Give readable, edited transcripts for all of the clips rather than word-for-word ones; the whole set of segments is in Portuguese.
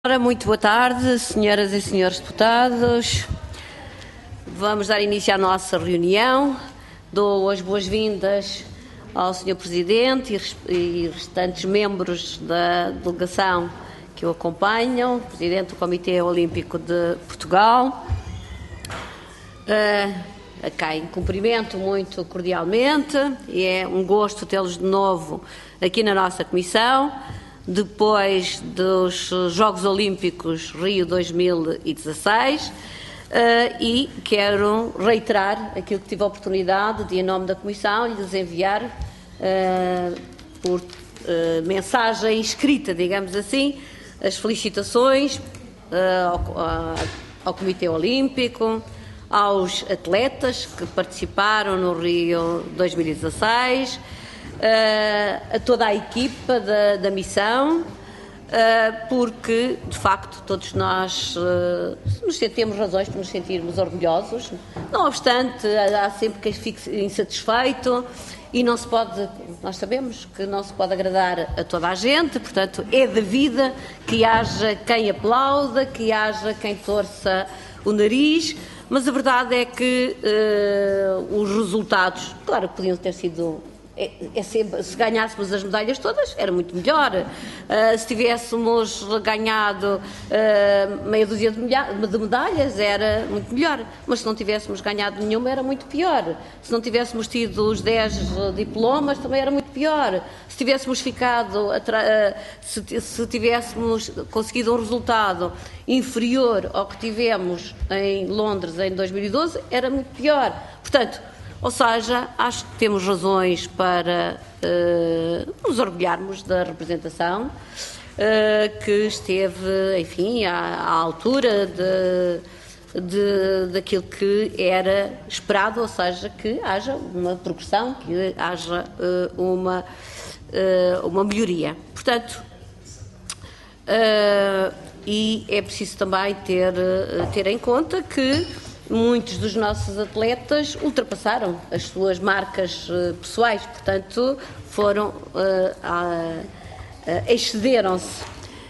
Ora, muito boa tarde, senhoras e senhores deputados. Vamos dar início à nossa reunião. Dou as boas-vindas ao Sr. Presidente e restantes membros da delegação que o acompanham, Presidente do Comitê Olímpico de Portugal. A quem cumprimento muito cordialmente e é um gosto tê-los de novo aqui na nossa comissão. Depois dos Jogos Olímpicos Rio 2016 e quero reiterar aquilo que tive a oportunidade de, em nome da Comissão, lhes enviar por mensagem escrita, digamos assim, as felicitações ao Comitê Olímpico, aos atletas que participaram no Rio 2016, a toda a equipa da missão, porque, de facto, todos nós temos razões para nos sentirmos orgulhosos. Não obstante, há sempre quem fique insatisfeito e não se pode, nós sabemos que não se pode agradar a toda a gente, portanto, é da vida que haja quem aplauda, que haja quem torça o nariz, mas a verdade é que os resultados, claro que podiam ter sido... sempre, se ganhássemos as medalhas todas, era muito melhor. Se tivéssemos ganhado meia dúzia de medalhas, era muito melhor. Mas se não tivéssemos ganhado nenhuma, era muito pior. Se não tivéssemos tido os 10 diplomas, também era muito pior. Se tivéssemos ficado, se tivéssemos conseguido um resultado inferior ao que tivemos em Londres em 2012, era muito pior. Portanto, ou seja, acho que temos razões para nos orgulharmos da representação que esteve, enfim, à altura daquilo que era esperado, ou seja, que haja uma progressão, que haja uma melhoria. Portanto, e é preciso também ter em conta que muitos dos nossos atletas ultrapassaram as suas marcas pessoais, portanto, excederam-se.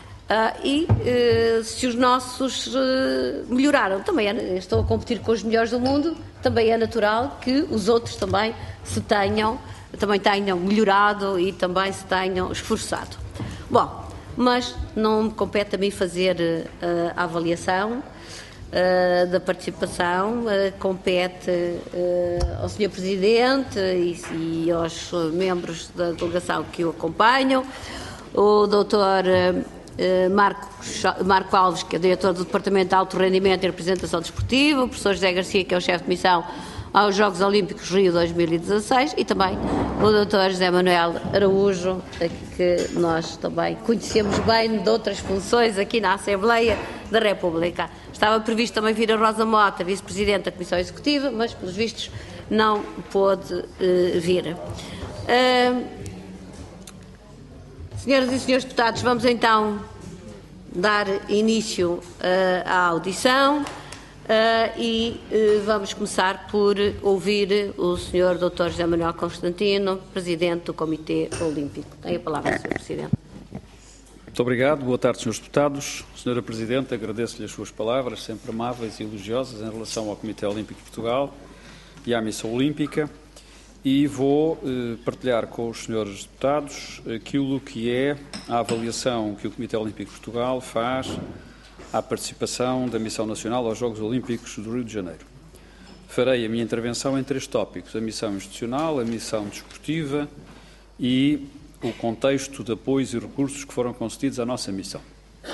Se os nossos melhoraram, também estão a competir com os melhores do mundo, também é natural que os outros também tenham melhorado e também se tenham esforçado. Bom, mas não me compete a mim fazer a avaliação da participação, compete ao Sr. Presidente e aos membros da delegação que o acompanham, o Dr. Marco Alves, que é diretor do Departamento de Alto Rendimento e Representação Desportiva, o professor José Garcia, que é o chefe de missão aos Jogos Olímpicos Rio 2016, e também o Dr. José Manuel Araújo, que nós também conhecemos bem de outras funções aqui na Assembleia da República. Estava previsto também vir a Rosa Mota, vice-presidente da Comissão Executiva, mas, pelos vistos, não pôde vir. Senhoras e senhores deputados, vamos então dar início à audição e vamos começar por ouvir o Sr. Dr. José Manuel Constantino, Presidente do Comitê Olímpico. Tem a palavra, Sr. Presidente. Muito obrigado. Boa tarde, Srs. Deputados. Sra. Presidente, agradeço-lhe as suas palavras, sempre amáveis e elogiosas, em relação ao Comitê Olímpico de Portugal e à Missão Olímpica, e vou partilhar com os Srs. Deputados aquilo que é a avaliação que o Comitê Olímpico de Portugal faz à participação da Missão Nacional aos Jogos Olímpicos do Rio de Janeiro. Farei a minha intervenção em 3 tópicos: a missão institucional, a missão desportiva e o contexto de apoios e recursos que foram concedidos à nossa missão.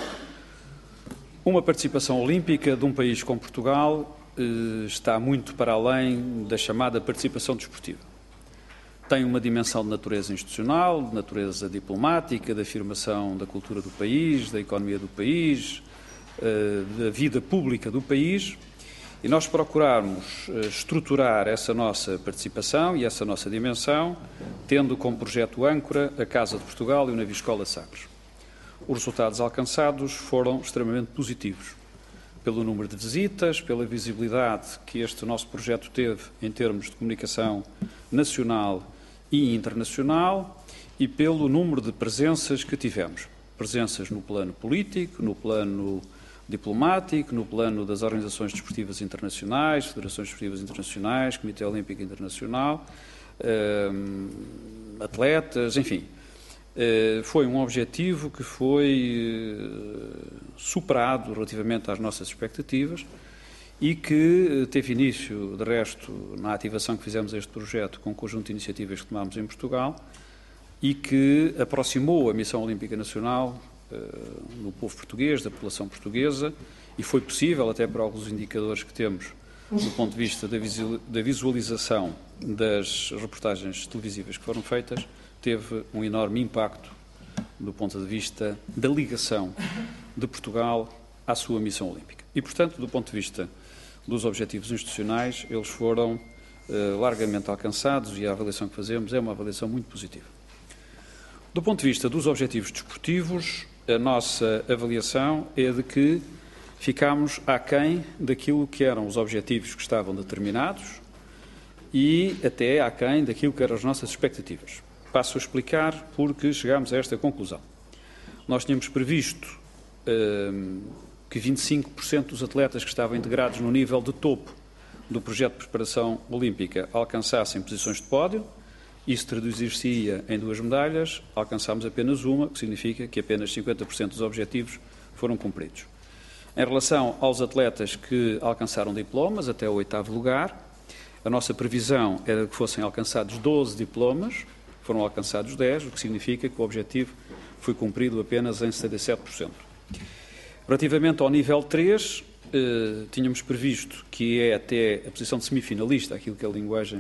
Uma participação olímpica de um país como Portugal está muito para além da chamada participação desportiva. Tem uma dimensão de natureza institucional, de natureza diplomática, da afirmação da cultura do país, da economia do país, da vida pública do país, e nós procurarmos estruturar essa nossa participação e essa nossa dimensão, tendo como projeto âncora a Casa de Portugal e o Naviscola Sagres. Os resultados alcançados foram extremamente positivos, pelo número de visitas, pela visibilidade que este nosso projeto teve em termos de comunicação nacional e internacional e pelo número de presenças que tivemos. presenças no plano político, no plano diplomático, no plano das organizações desportivas internacionais, federações desportivas internacionais, Comitê Olímpico Internacional, atletas, enfim. Foi um objetivo que foi superado relativamente às nossas expectativas e que teve início, de resto, na ativação que fizemos a este projeto com um conjunto de iniciativas que tomámos em Portugal e que aproximou a Missão Olímpica Nacional do povo português, da população portuguesa, e foi possível, até por alguns indicadores que temos, do ponto de vista da visualização das reportagens televisivas que foram feitas, teve um enorme impacto do ponto de vista da ligação de Portugal à sua missão olímpica. E, portanto, do ponto de vista dos objetivos institucionais, eles foram largamente alcançados e a avaliação que fazemos é uma avaliação muito positiva. Do ponto de vista dos objetivos desportivos, a nossa avaliação é de que ficámos aquém daquilo que eram os objetivos que estavam determinados e até aquém daquilo que eram as nossas expectativas. Passo a explicar porque chegámos a esta conclusão. Nós tínhamos previsto que 25% dos atletas que estavam integrados no nível de topo do projeto de preparação olímpica alcançassem posições de pódio. Isso traduzir-se-ia em 2 medalhas, alcançámos apenas uma, o que significa que apenas 50% dos objetivos foram cumpridos. Em relação aos atletas que alcançaram diplomas até o 8º lugar, a nossa previsão era que fossem alcançados 12 diplomas, foram alcançados 10, o que significa que o objetivo foi cumprido apenas em 77%. Relativamente ao nível 3, tínhamos previsto que é até a posição de semifinalista, aquilo que a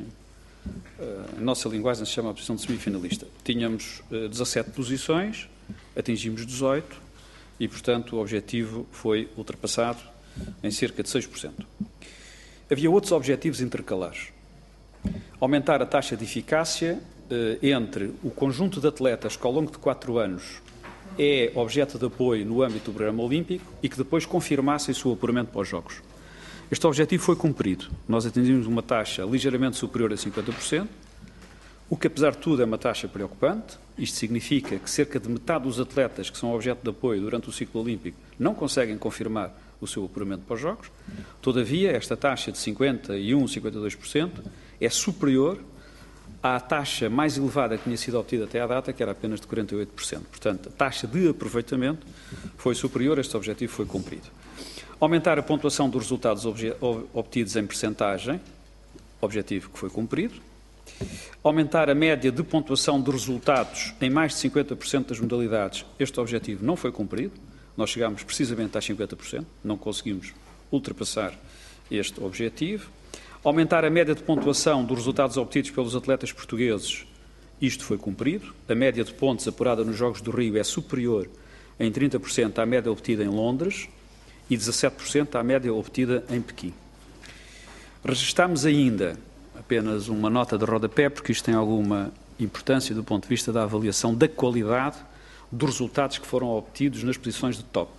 nossa linguagem se chama a posição de semifinalista. Tínhamos 17 posições, atingimos 18 e, portanto, o objetivo foi ultrapassado em cerca de 6%. Havia outros objetivos intercalares. Aumentar a taxa de eficácia entre o conjunto de atletas que ao longo de 4 anos é objeto de apoio no âmbito do programa olímpico e que depois confirmassem o seu apuramento para os Jogos. Este objetivo foi cumprido. Nós atingimos uma taxa ligeiramente superior a 50%, o que, apesar de tudo, é uma taxa preocupante. Isto significa que cerca de metade dos atletas que são objeto de apoio durante o ciclo olímpico não conseguem confirmar o seu apuramento para os Jogos. Todavia, esta taxa de 51%, 52% é superior à taxa mais elevada que tinha sido obtida até à data, que era apenas de 48%. Portanto, a taxa de aproveitamento foi superior, este objetivo foi cumprido. Aumentar a pontuação dos resultados obtidos em percentagem, objetivo que foi cumprido. Aumentar a média de pontuação de resultados em mais de 50% das modalidades, este objetivo não foi cumprido. Nós chegámos precisamente a 50%, não conseguimos ultrapassar este objetivo. Aumentar a média de pontuação dos resultados obtidos pelos atletas portugueses, isto foi cumprido. A média de pontos apurada nos Jogos do Rio é superior em 30% à média obtida em Londres e 17% à média obtida em Pequim. Registámos ainda, apenas uma nota de rodapé, porque isto tem alguma importância do ponto de vista da avaliação da qualidade dos resultados que foram obtidos nas posições de top.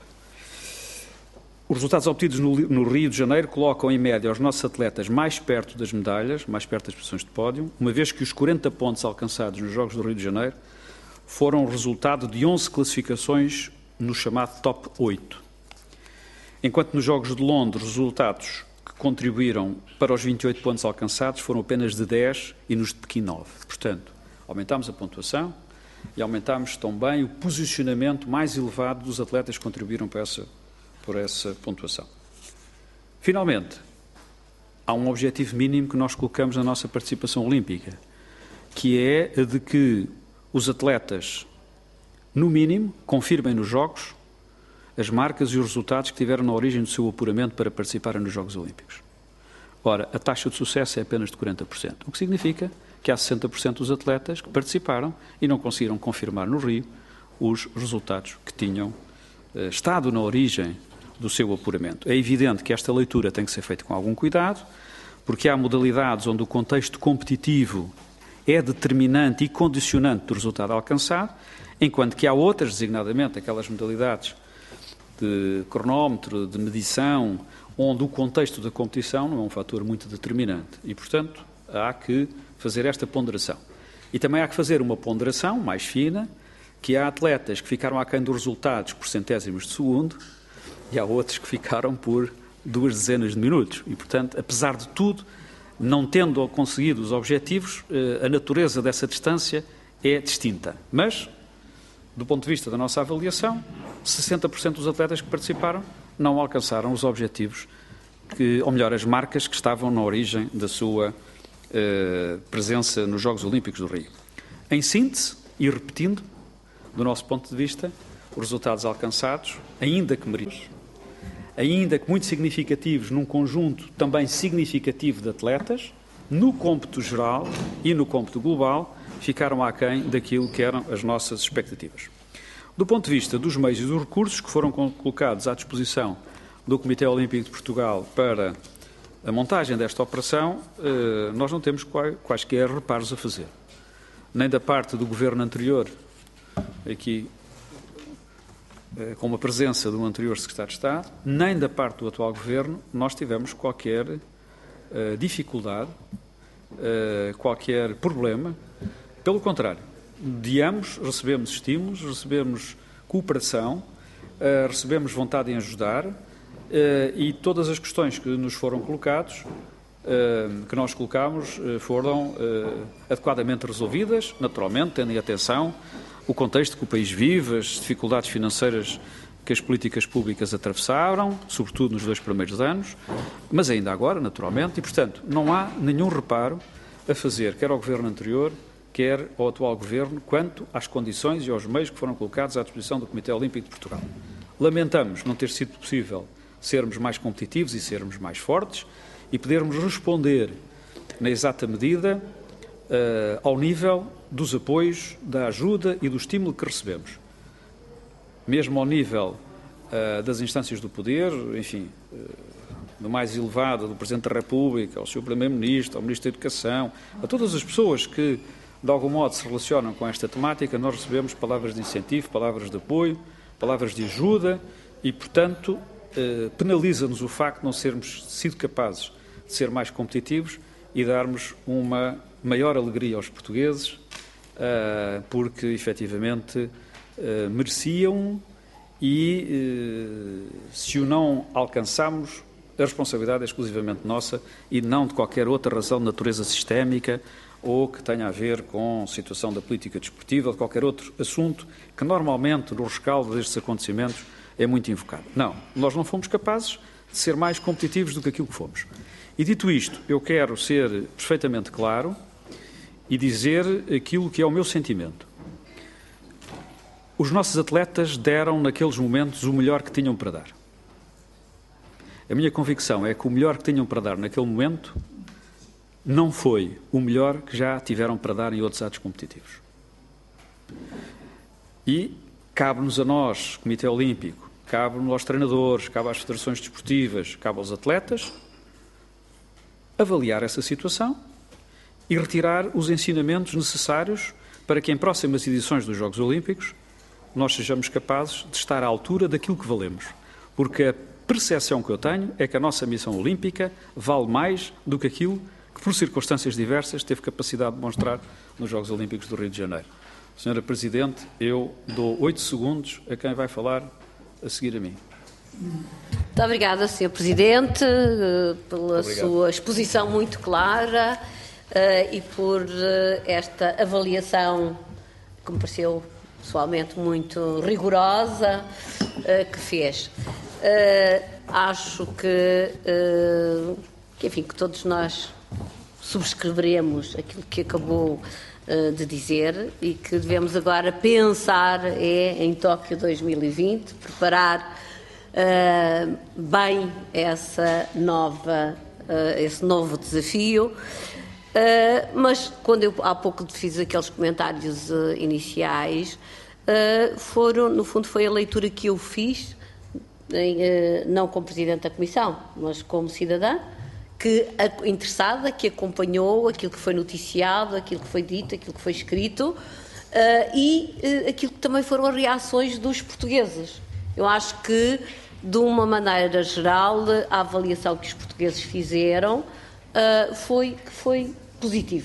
Os resultados obtidos no Rio de Janeiro colocam, em média, os nossos atletas mais perto das medalhas, mais perto das posições de pódio, uma vez que os 40 pontos alcançados nos Jogos do Rio de Janeiro foram resultado de 11 classificações no chamado top 8. Enquanto nos Jogos de Londres os resultados que contribuíram para os 28 pontos alcançados foram apenas de 10 e nos de Pequim 9. Portanto, aumentámos a pontuação e aumentámos também o posicionamento mais elevado dos atletas que contribuíram por essa pontuação. Finalmente, há um objetivo mínimo que nós colocamos na nossa participação olímpica, que é a de que os atletas, no mínimo, confirmem nos Jogos as marcas e os resultados que tiveram na origem do seu apuramento para participarem nos Jogos Olímpicos. Ora, a taxa de sucesso é apenas de 40%, o que significa que há 60% dos atletas que participaram e não conseguiram confirmar no Rio os resultados que tinham estado na origem do seu apuramento. É evidente que esta leitura tem que ser feita com algum cuidado, porque há modalidades onde o contexto competitivo é determinante e condicionante do resultado alcançado, enquanto que há outras, designadamente aquelas modalidades de cronómetro, de medição, onde o contexto da competição não é um fator muito determinante. E, portanto, há que fazer esta ponderação. E também há que fazer uma ponderação mais fina, que há atletas que ficaram aquém dos resultados por centésimos de segundo e há outros que ficaram por 2 dezenas de minutos. E, portanto, apesar de tudo, não tendo conseguido os objetivos, a natureza dessa distância é distinta. Mas, do ponto de vista da nossa avaliação, 60% dos atletas que participaram não alcançaram os objetivos, ou melhor, as marcas que estavam na origem da sua presença nos Jogos Olímpicos do Rio. Em síntese, e repetindo, do nosso ponto de vista, os resultados alcançados, ainda que merecidos, ainda que muito significativos num conjunto também significativo de atletas, no cômputo geral e no cômputo global, ficaram aquém daquilo que eram as nossas expectativas. Do ponto de vista dos meios e dos recursos que foram colocados à disposição do Comitê Olímpico de Portugal para a montagem desta operação, nós não temos quaisquer reparos a fazer. Nem da parte do Governo anterior, aqui com a presença do anterior Secretário de Estado, nem da parte do atual Governo, nós tivemos qualquer dificuldade, qualquer problema. Pelo contrário, de ambos recebemos estímulos, recebemos cooperação, recebemos vontade em ajudar e todas as questões que nos foram colocadas, que nós colocámos, foram adequadamente resolvidas, naturalmente, tendo em atenção o contexto que o país vive, as dificuldades financeiras que as políticas públicas atravessaram, sobretudo nos 2 primeiros anos, mas ainda agora, naturalmente, e, portanto, não há nenhum reparo a fazer, quer ao Governo anterior, quer ao atual Governo, quanto às condições e aos meios que foram colocados à disposição do Comitê Olímpico de Portugal. Lamentamos não ter sido possível sermos mais competitivos e sermos mais fortes e podermos responder na exata medida ao nível dos apoios, da ajuda e do estímulo que recebemos. Mesmo ao nível das instâncias do poder, enfim, do mais elevado, do Presidente da República, ao Sr. Primeiro-Ministro, ao Ministro da Educação, a todas as pessoas que, de algum modo, se relacionam com esta temática, nós recebemos palavras de incentivo, palavras de apoio, palavras de ajuda e, portanto, penaliza-nos o facto de não termos sido capazes de ser mais competitivos e darmos uma maior alegria aos portugueses, porque, efetivamente, mereciam e, se o não alcançamos, a responsabilidade é exclusivamente nossa e não de qualquer outra razão de natureza sistémica ou que tenha a ver com a situação da política desportiva ou de qualquer outro assunto que normalmente, no rescaldo destes acontecimentos, é muito invocado. Não, nós não fomos capazes de ser mais competitivos do que aquilo que fomos. E dito isto, eu quero ser perfeitamente claro e dizer aquilo que é o meu sentimento. Os nossos atletas deram naqueles momentos o melhor que tinham para dar. A minha convicção é que o melhor que tinham para dar naquele momento não foi o melhor que já tiveram para dar em outros atos competitivos. E cabe-nos a nós, Comitê Olímpico, cabe-nos aos treinadores, cabe às federações desportivas, cabe aos atletas, avaliar essa situação e retirar os ensinamentos necessários para que em próximas edições dos Jogos Olímpicos nós sejamos capazes de estar à altura daquilo que valemos. Porque a percepção que eu tenho é que a nossa missão olímpica vale mais do que aquilo que, por circunstâncias diversas, teve capacidade de mostrar nos Jogos Olímpicos do Rio de Janeiro. Senhora Presidente, eu dou 8 segundos a quem vai falar a seguir a mim. Muito obrigada, Sr. Presidente, pela sua exposição muito clara e por esta avaliação que me pareceu pessoalmente muito rigorosa que fez. Acho que, enfim, que todos nós subscreveremos aquilo que acabou de dizer e que devemos agora pensar em Tóquio 2020, preparar bem esse novo desafio. Mas quando eu há pouco fiz aqueles comentários iniciais, no fundo foi a leitura que eu fiz, não como Presidente da Comissão, mas como cidadã, interessada, que acompanhou aquilo que foi noticiado, aquilo que foi dito, aquilo que foi escrito e aquilo que também foram as reações dos portugueses. Eu acho que, de uma maneira geral, a avaliação que os portugueses fizeram foi positiva.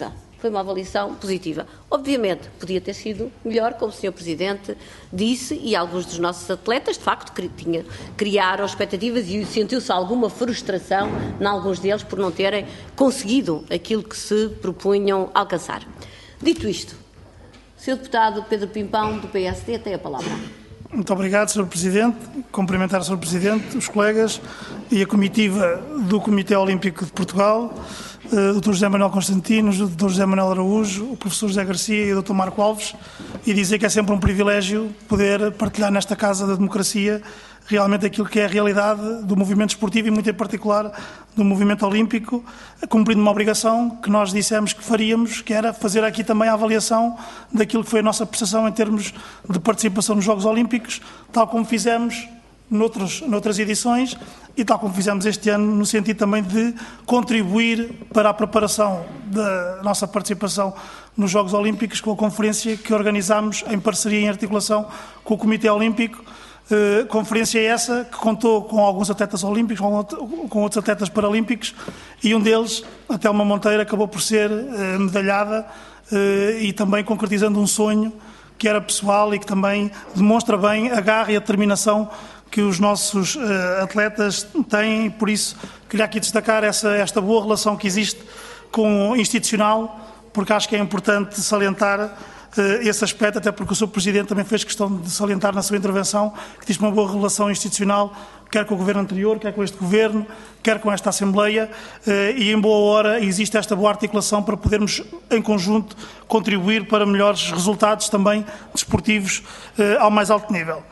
foi uma avaliação positiva. Obviamente, podia ter sido melhor, como o Sr. Presidente disse, e alguns dos nossos atletas, de facto, criaram expectativas e sentiu-se alguma frustração em alguns deles por não terem conseguido aquilo que se propunham alcançar. Dito isto, o Sr. Deputado Pedro Pimpão, do PSD, tem a palavra. Muito obrigado, Sr. Presidente. Cumprimentar o Sr. Presidente, os colegas e a comitiva do Comitê Olímpico de Portugal, o Dr. José Manuel Constantino, o Dr. José Manuel Araújo, o Professor José Garcia e o Dr. Marco Alves, e dizer que é sempre um privilégio poder partilhar nesta Casa da Democracia realmente aquilo que é a realidade do movimento esportivo e, muito em particular, do movimento olímpico, cumprindo uma obrigação que nós dissemos que faríamos, que era fazer aqui também a avaliação daquilo que foi a nossa prestação em termos de participação nos Jogos Olímpicos, tal como fizemos noutras edições e tal como fizemos este ano, no sentido também de contribuir para a preparação da nossa participação nos Jogos Olímpicos com a conferência que organizámos em parceria e em articulação com o Comitê Olímpico. Conferência essa que contou com alguns atletas olímpicos, com outros atletas paralímpicos, e um deles, a Telma Monteiro, acabou por ser medalhada e também concretizando um sonho que era pessoal e que também demonstra bem a garra e a determinação que os nossos atletas têm. Por isso, queria aqui destacar esta boa relação que existe institucional, porque acho que é importante salientar esse aspecto, até porque o Sr. Presidente também fez questão de salientar na sua intervenção que existe uma boa relação institucional, quer com o Governo anterior, quer com este Governo, quer com esta Assembleia, e em boa hora existe esta boa articulação para podermos, em conjunto, contribuir para melhores resultados também desportivos ao mais alto nível.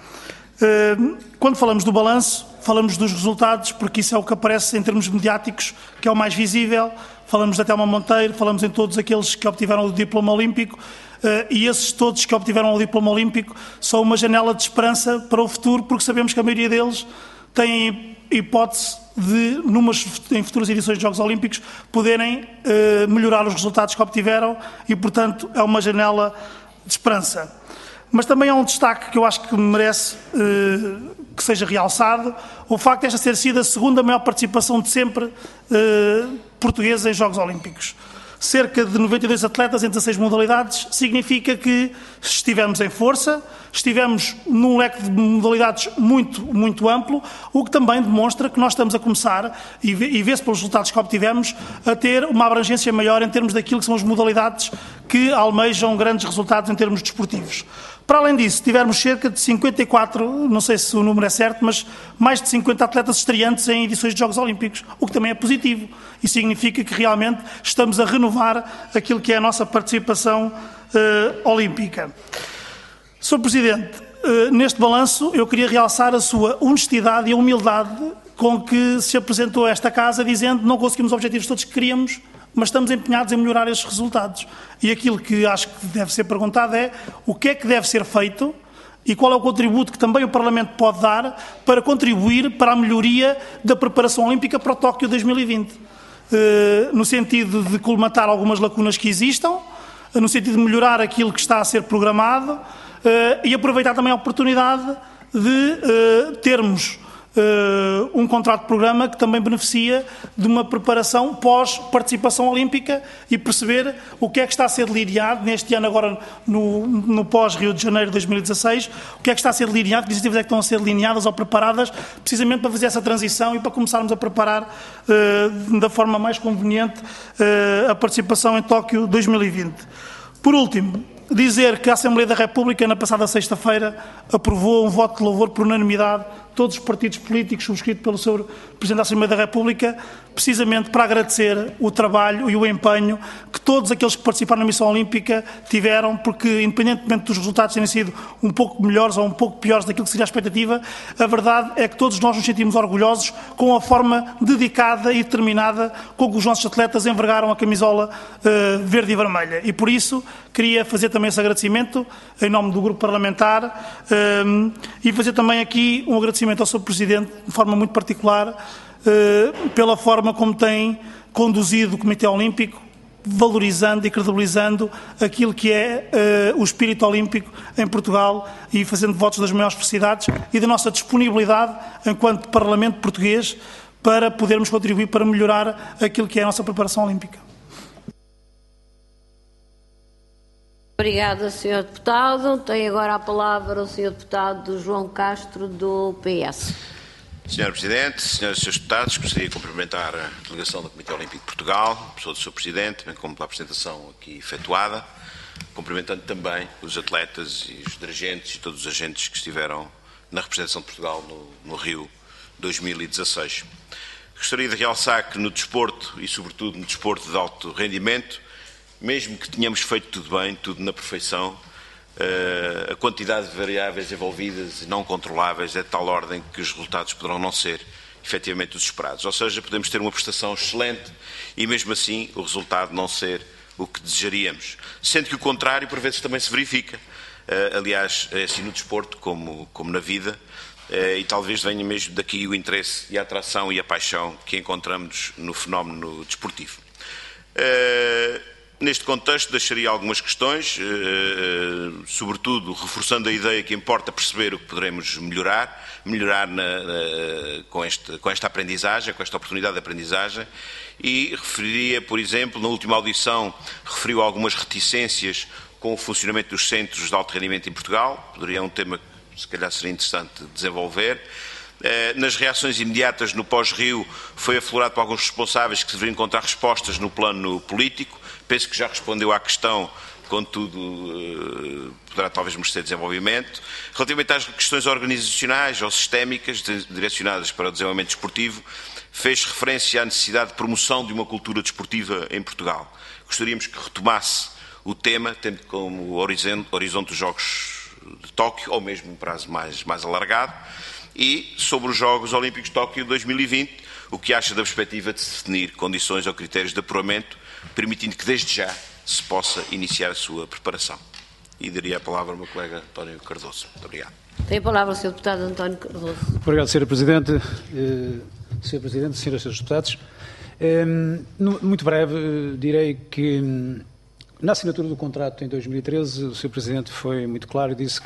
Quando falamos do balanço, falamos dos resultados, porque isso é o que aparece em termos mediáticos, que é o mais visível. Falamos da Telma Monteiro, falamos em todos aqueles que obtiveram o diploma olímpico, e esses todos que obtiveram o diploma olímpico são uma janela de esperança para o futuro, porque sabemos que a maioria deles tem hipótese de, em futuras edições de Jogos Olímpicos, poderem melhorar os resultados que obtiveram e, portanto, é uma janela de esperança. Mas também há um destaque que eu acho que merece que seja realçado, o facto de esta ter sido a segunda maior participação de sempre portuguesa em Jogos Olímpicos. Cerca de 92 atletas em 16 modalidades, significa que estivemos em força, estivemos num leque de modalidades muito, muito amplo, o que também demonstra que nós estamos a começar, e vê-se pelos resultados que obtivemos, a ter uma abrangência maior em termos daquilo que são as modalidades que almejam grandes resultados em termos desportivos. Para além disso, tivemos cerca de 54, não sei se o número é certo, mas mais de 50 atletas estreantes em edições de Jogos Olímpicos, o que também é positivo e significa que realmente estamos a renovar aquilo que é a nossa participação olímpica. Sr. Presidente, neste balanço eu queria realçar a sua honestidade e a humildade com que se apresentou a esta Casa, dizendo que não conseguimos os objetivos todos que queríamos, mas estamos empenhados em melhorar estes resultados. E aquilo que acho que deve ser perguntado é o que é que deve ser feito e qual é o contributo que também o Parlamento pode dar para contribuir para a melhoria da preparação olímpica para o Tóquio 2020. No sentido de colmatar algumas lacunas que existam, no sentido de melhorar aquilo que está a ser programado e aproveitar também a oportunidade de termos um contrato de programa que também beneficia de uma preparação pós-participação olímpica e perceber o que é que está a ser delineado neste ano agora no pós-Rio de Janeiro de 2016, o que é que está a ser delineado, que iniciativas é que estão a ser delineadas ou preparadas precisamente para fazer essa transição e para começarmos a preparar da forma mais conveniente a participação em Tóquio 2020. Por último, dizer que a Assembleia da República, na passada sexta-feira, aprovou um voto de louvor por unanimidade, todos os partidos políticos, subscrito pelo Sr. Presidente da Assembleia da República, precisamente para agradecer o trabalho e o empenho que todos aqueles que participaram na missão olímpica tiveram, porque, independentemente dos resultados terem sido um pouco melhores ou um pouco piores daquilo que seria a expectativa, a verdade é que todos nós nos sentimos orgulhosos com a forma dedicada e determinada com que os nossos atletas envergaram a camisola verde e vermelha. E, por isso, queria fazer também esse agradecimento em nome do Grupo Parlamentar e fazer também aqui um agradecimento ao Sr. Presidente, de forma muito particular, pela forma como tem conduzido o Comitê Olímpico, valorizando e credibilizando aquilo que é o espírito olímpico em Portugal e fazendo votos das maiores felicidades e da nossa disponibilidade enquanto Parlamento português para podermos contribuir para melhorar aquilo que é a nossa preparação olímpica. Obrigada, Sr. Deputado. Tem agora a palavra o Sr. Deputado João Castro, do PS. Sr. Presidente, Srs. e Srs. Deputados, gostaria de cumprimentar a delegação do Comitê Olímpico de Portugal, a pessoa do Sr. Presidente, bem como pela apresentação aqui efetuada, cumprimentando também os atletas e os dirigentes e todos os agentes que estiveram na representação de Portugal no Rio 2016. Gostaria de realçar que no desporto, e sobretudo no desporto de alto rendimento, mesmo que tenhamos feito tudo bem, tudo na perfeição, a quantidade de variáveis envolvidas e não controláveis é de tal ordem que os resultados poderão não ser efetivamente os esperados. Ou seja, podemos ter uma prestação excelente e mesmo assim o resultado não ser o que desejaríamos. Sendo que o contrário por vezes também se verifica. Aliás, é assim no desporto como na vida, e talvez venha mesmo daqui o interesse e a atração e a paixão que encontramos no fenómeno desportivo. Neste contexto, deixaria algumas questões, sobretudo reforçando a ideia que importa perceber o que poderemos melhorar com esta aprendizagem, com esta oportunidade de aprendizagem, e referiria, por exemplo, na última audição, referiu algumas reticências com o funcionamento dos centros de alto rendimento em Portugal, poderia um tema que se calhar seria interessante desenvolver. Nas reações imediatas no pós-Rio foi aflorado por alguns responsáveis que deveriam encontrar respostas no plano político. Penso que já respondeu à questão, contudo poderá talvez merecer desenvolvimento. Relativamente às questões organizacionais ou sistémicas direcionadas para o desenvolvimento desportivo, fez referência à necessidade de promoção de uma cultura desportiva em Portugal. Gostaríamos que retomasse o tema, tendo como horizonte os Jogos de Tóquio, ou mesmo um prazo mais alargado. E sobre os Jogos Olímpicos de Tóquio 2020, o que acha da perspectiva de se definir condições ou critérios de apuramento, permitindo que desde já se possa iniciar a sua preparação. E daria a palavra ao meu colega António Cardoso. Muito obrigado. Tem a palavra o Sr. Deputado António Cardoso. Obrigado, Sra. Presidente. Sr. Presidente, Sras. e Srs. Deputados. Muito breve, direi que na assinatura do contrato em 2013, o Sr. Presidente foi muito claro e disse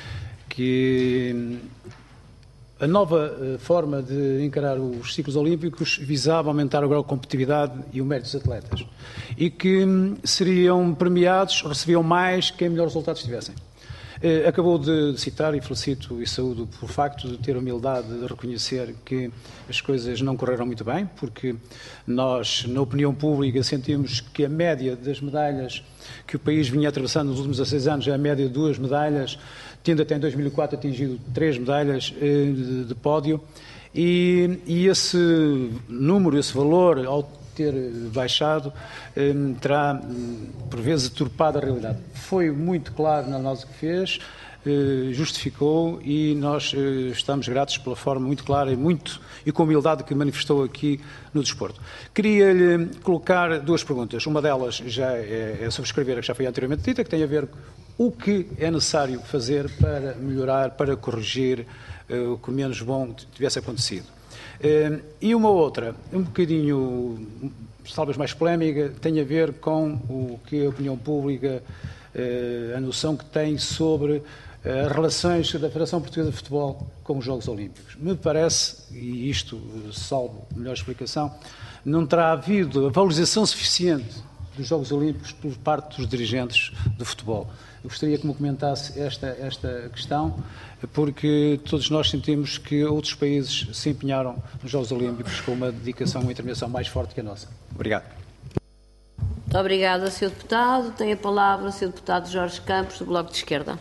que a nova forma de encarar os ciclos olímpicos visava aumentar o grau de competitividade e o mérito dos atletas e que seriam premiados, recebiam mais quem melhores resultados tivessem. Acabou de citar, e felicito e saúdo por facto de ter a humildade de reconhecer que as coisas não correram muito bem, porque nós, na opinião pública, sentimos que a média das medalhas que o país vinha atravessando nos últimos 16 anos é a média de 2 medalhas, tendo até em 2004 atingido 3 medalhas de pódio, e esse número, esse valor, ao ter baixado, terá, por vezes, deturpado a realidade. Foi muito claro na análise que fez, justificou, e nós estamos gratos pela forma muito clara e com humildade que manifestou aqui no desporto. Queria-lhe colocar 2 perguntas. Uma delas já é subscrever a que já foi anteriormente dita, que tem a ver com o que é necessário fazer para melhorar, para corrigir o que menos bom tivesse acontecido. E uma outra, um bocadinho, talvez mais polémica, tem a ver com o que a opinião pública, a noção que tem sobre as relações da Federação Portuguesa de Futebol com os Jogos Olímpicos. Me parece, e isto salvo melhor explicação, não terá havido a valorização suficiente dos Jogos Olímpicos por parte dos dirigentes do futebol. Eu gostaria que me comentasse esta questão, porque todos nós sentimos que outros países se empenharam nos Jogos Olímpicos com uma dedicação, uma intervenção mais forte que a nossa. Obrigado. Muito obrigada, Sr. Deputado. Tem a palavra o Sr. Deputado Jorge Campos, do Bloco de Esquerda.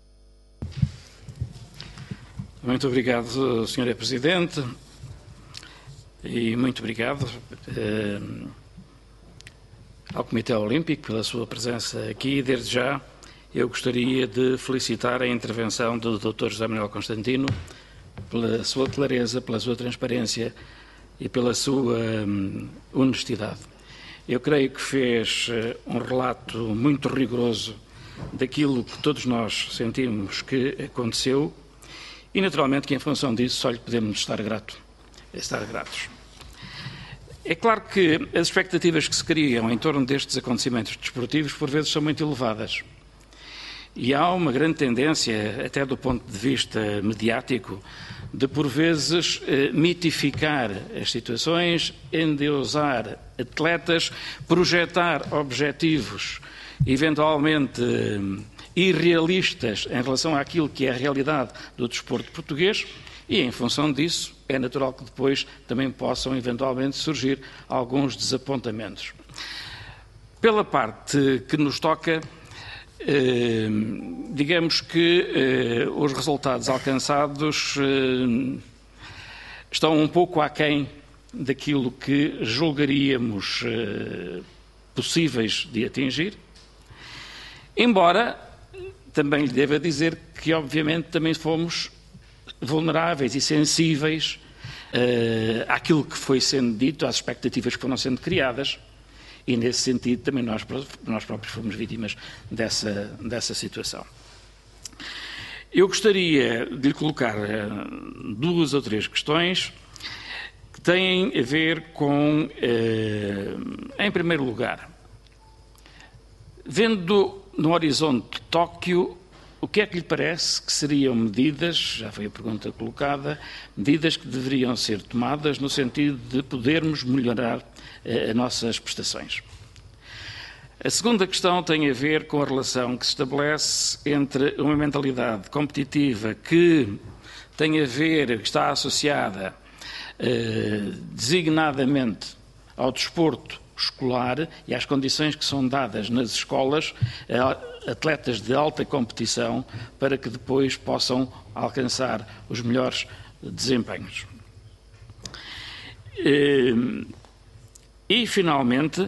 Muito obrigado, Sra. Presidente, e muito obrigado ao Comitê Olímpico pela sua presença aqui. Desde já, eu gostaria de felicitar a intervenção do Dr. José Manuel Constantino pela sua clareza, pela sua transparência e pela sua honestidade. Eu creio que fez um relato muito rigoroso daquilo que todos nós sentimos que aconteceu e, naturalmente, que em função disso só lhe podemos estar gratos. É claro que as expectativas que se criam em torno destes acontecimentos desportivos, por vezes, são muito elevadas. E há uma grande tendência, até do ponto de vista mediático, de, por vezes, mitificar as situações, endeusar atletas, projetar objetivos eventualmente irrealistas em relação àquilo que é a realidade do desporto português, e em função disso é natural que depois também possam eventualmente surgir alguns desapontamentos. Pela parte que nos toca, digamos que os resultados alcançados estão um pouco aquém daquilo que julgaríamos possíveis de atingir, embora também lhe deva dizer que, obviamente, também fomos vulneráveis e sensíveis àquilo que foi sendo dito, às expectativas que foram sendo criadas, e, nesse sentido, também nós próprios fomos vítimas dessa situação. Eu gostaria de lhe colocar 2 ou 3 questões que têm a ver com, em primeiro lugar, vendo no horizonte de Tóquio, o que é que lhe parece que seriam medidas, já foi a pergunta colocada, medidas que deveriam ser tomadas no sentido de podermos melhorar as nossas prestações? A segunda questão tem a ver com a relação que se estabelece entre uma mentalidade competitiva que tem a ver, que está associada designadamente ao desporto escolar e às condições que são dadas nas escolas a atletas de alta competição para que depois possam alcançar os melhores desempenhos. E, finalmente,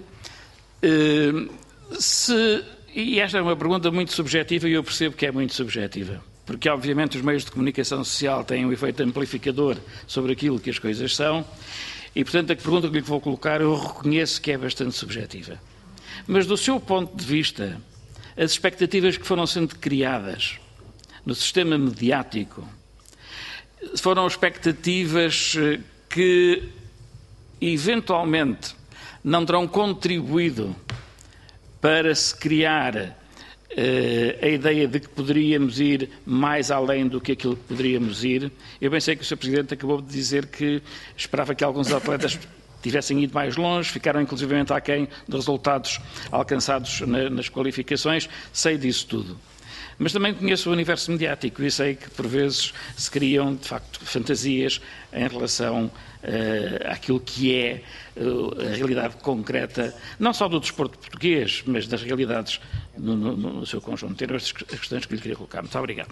e esta é uma pergunta muito subjetiva e eu percebo que é muito subjetiva, porque obviamente os meios de comunicação social têm um efeito amplificador sobre aquilo que as coisas são e, portanto, a pergunta que lhe vou colocar eu reconheço que é bastante subjetiva. Mas, do seu ponto de vista, as expectativas que foram sendo criadas no sistema mediático foram expectativas que, eventualmente, não terão contribuído para se criar a ideia de que poderíamos ir mais além do que aquilo que poderíamos ir. Eu bem sei que o Sr. Presidente acabou de dizer que esperava que alguns atletas tivessem ido mais longe, ficaram inclusivamente aquém dos resultados alcançados nas qualificações, sei disso tudo. Mas também conheço o universo mediático e sei que, por vezes, se criam, de facto, fantasias em relação àquilo que é a realidade concreta, não só do desporto português, mas das realidades no seu conjunto. Eram estas questões que lhe queria colocar. Muito obrigado.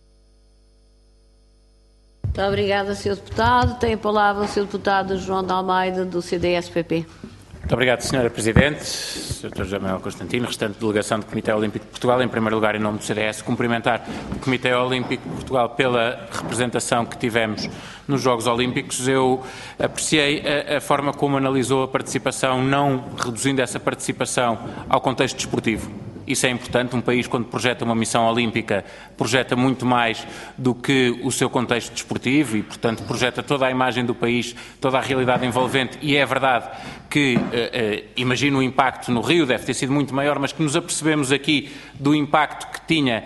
Muito obrigada, Sr. Deputado. Tem a palavra o Sr. Deputado João de Almeida, do CDS-PP. Muito obrigado, Sra. Presidente, Sr. Dr. José Manuel Constantino, restante delegação do Comitê Olímpico de Portugal. Em primeiro lugar, em nome do CDS, cumprimentar o Comitê Olímpico de Portugal pela representação que tivemos nos Jogos Olímpicos. Eu apreciei a forma como analisou a participação, não reduzindo essa participação ao contexto desportivo. Isso é importante. Um país, quando projeta uma missão olímpica, projeta muito mais do que o seu contexto desportivo e, portanto, projeta toda a imagem do país, toda a realidade envolvente. E é verdade que, imagino o impacto no Rio, deve ter sido muito maior, mas que nos apercebemos aqui do impacto que tinha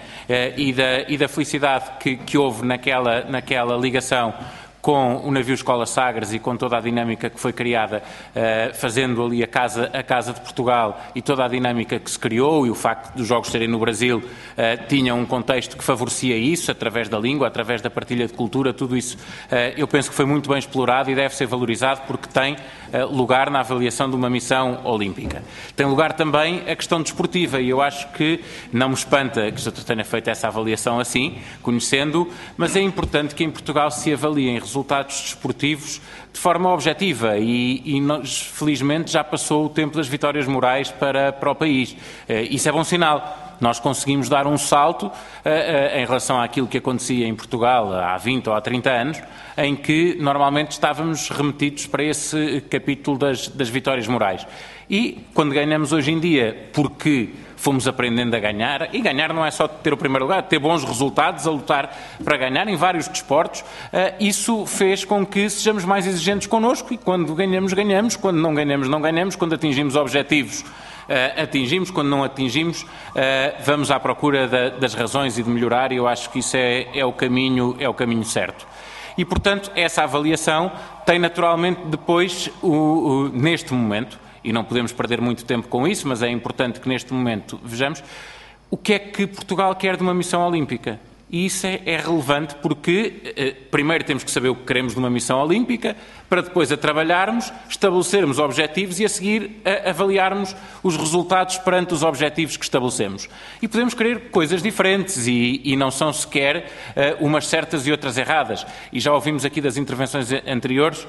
e da felicidade que houve naquela ligação com o navio Escola Sagres e com toda a dinâmica que foi criada, fazendo ali a Casa de Portugal e toda a dinâmica que se criou, e o facto dos Jogos serem no Brasil tinha um contexto que favorecia isso, através da língua, através da partilha de cultura, tudo isso eu penso que foi muito bem explorado e deve ser valorizado porque tem lugar na avaliação de uma missão olímpica. Tem lugar também a questão desportiva e eu acho que não me espanta que o Sr. tenha feito essa avaliação assim, conhecendo, mas é importante que em Portugal se avaliem resultados desportivos de forma objetiva e nós, felizmente, já passou o tempo das vitórias morais para o país. Isso é bom sinal. Nós conseguimos dar um salto em relação àquilo que acontecia em Portugal há 20 ou há 30 anos, em que normalmente estávamos remetidos para esse capítulo das vitórias morais. E quando ganhamos hoje em dia, porque fomos aprendendo a ganhar, e ganhar não é só ter o primeiro lugar, ter bons resultados, a lutar para ganhar em vários desportos, isso fez com que sejamos mais exigentes connosco e quando ganhamos, ganhamos, quando não ganhamos, não ganhamos, quando atingimos objetivos, atingimos, quando não atingimos, vamos à procura das razões e de melhorar e eu acho que isso é o caminho certo. E, portanto, essa avaliação tem naturalmente depois, neste momento, e não podemos perder muito tempo com isso, mas é importante que neste momento vejamos o que é que Portugal quer de uma missão olímpica. E isso é relevante porque, primeiro, temos que saber o que queremos de uma missão olímpica, para depois a trabalharmos, estabelecermos objetivos e a seguir avaliarmos os resultados perante os objetivos que estabelecemos. E podemos querer coisas diferentes e não são sequer umas certas e outras erradas. E já ouvimos aqui das intervenções anteriores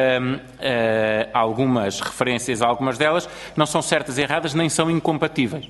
algumas referências a algumas delas, não são certas e erradas, nem são incompatíveis.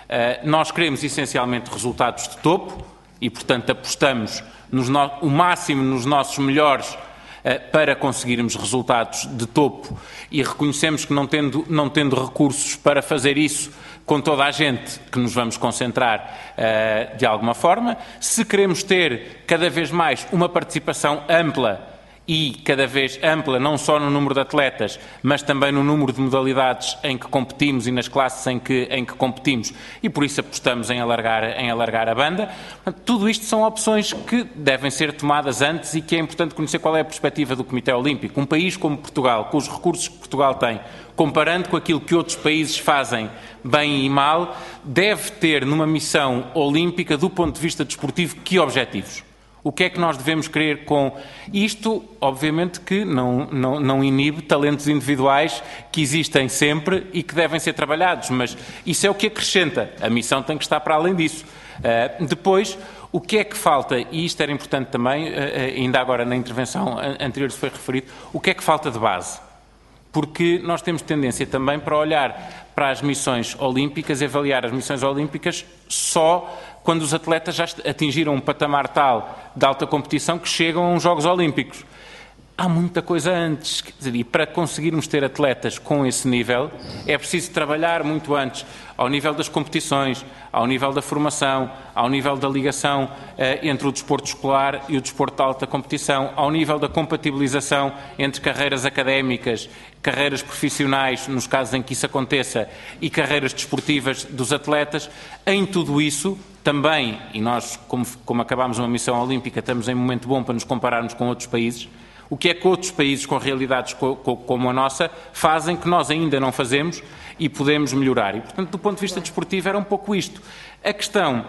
Nós queremos essencialmente resultados de topo, e, portanto, apostamos o máximo nos nossos melhores para conseguirmos resultados de topo e reconhecemos que não tendo recursos para fazer isso com toda a gente que nos vamos concentrar de alguma forma. Se queremos ter cada vez mais uma participação ampla e cada vez ampla, não só no número de atletas, mas também no número de modalidades em que competimos e nas classes em que competimos, e por isso apostamos em alargar a banda. Tudo isto são opções que devem ser tomadas antes e que é importante conhecer qual é a perspectiva do Comitê Olímpico. Um país como Portugal, com os recursos que Portugal tem, comparando com aquilo que outros países fazem bem e mal, deve ter numa missão olímpica, do ponto de vista desportivo, que objetivos? O que é que nós devemos querer com isto? Obviamente que não inibe talentos individuais que existem sempre e que devem ser trabalhados, mas isso é o que acrescenta. A missão tem que estar para além disso. Depois, o que é que falta, e isto era importante também, ainda agora na intervenção anterior se foi referido, o que é que falta de base? Porque nós temos tendência também para olhar para as missões olímpicas e avaliar as missões olímpicas só quando os atletas já atingiram um patamar tal de alta competição que chegam a uns Jogos Olímpicos. Há muita coisa antes, quer dizer, e para conseguirmos ter atletas com esse nível é preciso trabalhar muito antes, ao nível das competições, ao nível da formação, ao nível da ligação entre o desporto escolar e o desporto de alta competição, ao nível da compatibilização entre carreiras académicas, carreiras profissionais, nos casos em que isso aconteça, e carreiras desportivas dos atletas. Em tudo isso, também, e nós, como acabámos uma missão olímpica, estamos em um momento bom para nos compararmos com outros países. O que é que outros países com realidades como a nossa fazem que nós ainda não fazemos e podemos melhorar? E, portanto, do ponto de vista desportivo, era um pouco isto. A questão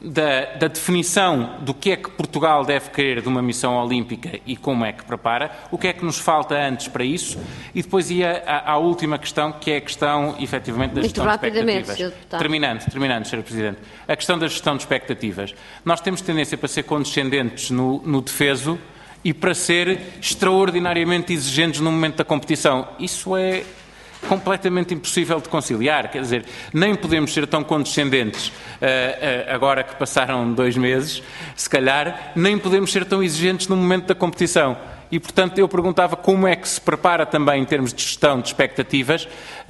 da definição do que é que Portugal deve querer de uma missão olímpica e como é que prepara, o que é que nos falta antes para isso, e depois ia à última questão, que é a questão, efetivamente, da gestão de expectativas. Terminando, Sr. Presidente. A questão da gestão de expectativas. Nós temos tendência para ser condescendentes no defeso e para ser extraordinariamente exigentes no momento da competição. Isso é completamente impossível de conciliar, quer dizer, nem podemos ser tão condescendentes agora que passaram 2 meses, se calhar, nem podemos ser tão exigentes no momento da competição. E, portanto, eu perguntava como é que se prepara também, em termos de gestão de expectativas,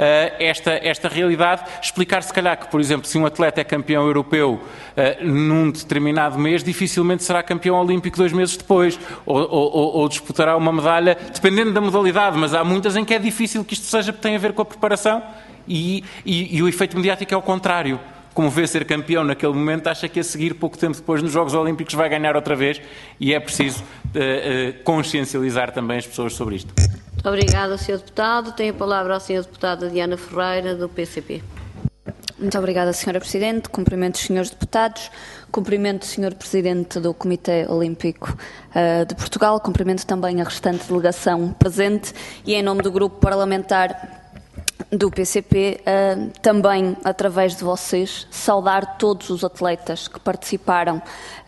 esta realidade. Explicar, se calhar, que, por exemplo, se um atleta é campeão europeu num determinado mês, dificilmente será campeão olímpico 2 meses depois, ou disputará uma medalha, dependendo da modalidade, mas há muitas em que é difícil que isto seja, porque tem a ver com a preparação, e o efeito mediático é o contrário. Como vê ser campeão naquele momento, acha que a seguir, pouco tempo depois, nos Jogos Olímpicos vai ganhar outra vez, e é preciso consciencializar também as pessoas sobre isto. Muito obrigada, Sr. Deputado. Tem a palavra a Sra. Deputada Diana Ferreira, do PCP. Muito obrigada, Sra. Presidente. Cumprimento os Srs. Deputados. Cumprimento o Sr. Presidente do Comitê Olímpico de Portugal. Cumprimento também a restante delegação presente e, em nome do Grupo Parlamentar do PCP, também, através de vocês, saudar todos os atletas que participaram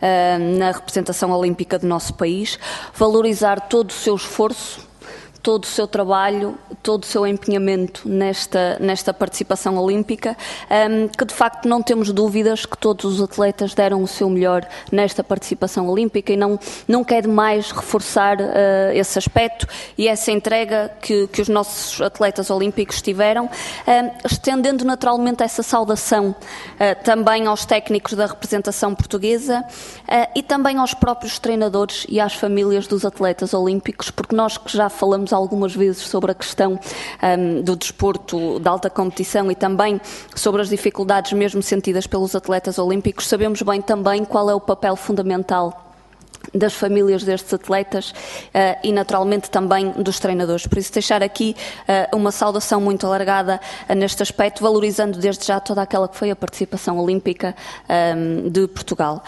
na representação olímpica do nosso país, valorizar todo o seu esforço, todo o seu trabalho, todo o seu empenhamento nesta participação olímpica, que de facto não temos dúvidas que todos os atletas deram o seu melhor nesta participação olímpica, e não quero mais reforçar esse aspecto e essa entrega que os nossos atletas olímpicos tiveram, estendendo naturalmente essa saudação também aos técnicos da representação portuguesa e também aos próprios treinadores e às famílias dos atletas olímpicos, porque nós que já falamos algumas vezes sobre a questão do desporto de alta competição e também sobre as dificuldades mesmo sentidas pelos atletas olímpicos, sabemos bem também qual é o papel fundamental das famílias destes atletas e, naturalmente, também dos treinadores. Por isso, deixar aqui uma saudação muito alargada neste aspecto, valorizando desde já toda aquela que foi a participação olímpica de Portugal.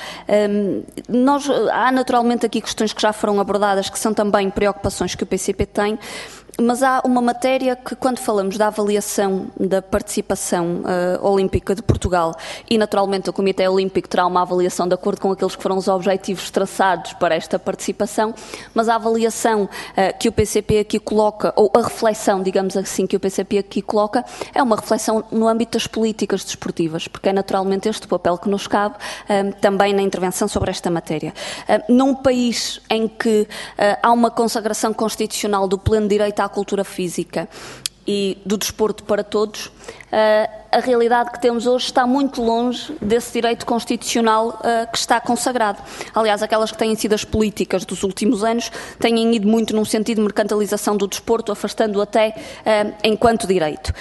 Há, naturalmente, aqui questões que já foram abordadas, que são também preocupações que o PCP tem, mas há uma matéria que, quando falamos da avaliação da participação olímpica de Portugal, e naturalmente o Comitê Olímpico terá uma avaliação de acordo com aqueles que foram os objetivos traçados para esta participação, mas a avaliação que o PCP aqui coloca, ou a reflexão, digamos assim, que o PCP aqui coloca, é uma reflexão no âmbito das políticas desportivas, porque é naturalmente este o papel que nos cabe também na intervenção sobre esta matéria. Num país em que há uma consagração constitucional do pleno direito à cultura física e do desporto para todos, a realidade que temos hoje está muito longe desse direito constitucional que está consagrado. Aliás, aquelas que têm sido as políticas dos últimos anos têm ido muito num sentido de mercantilização do desporto, afastando-o até enquanto direito.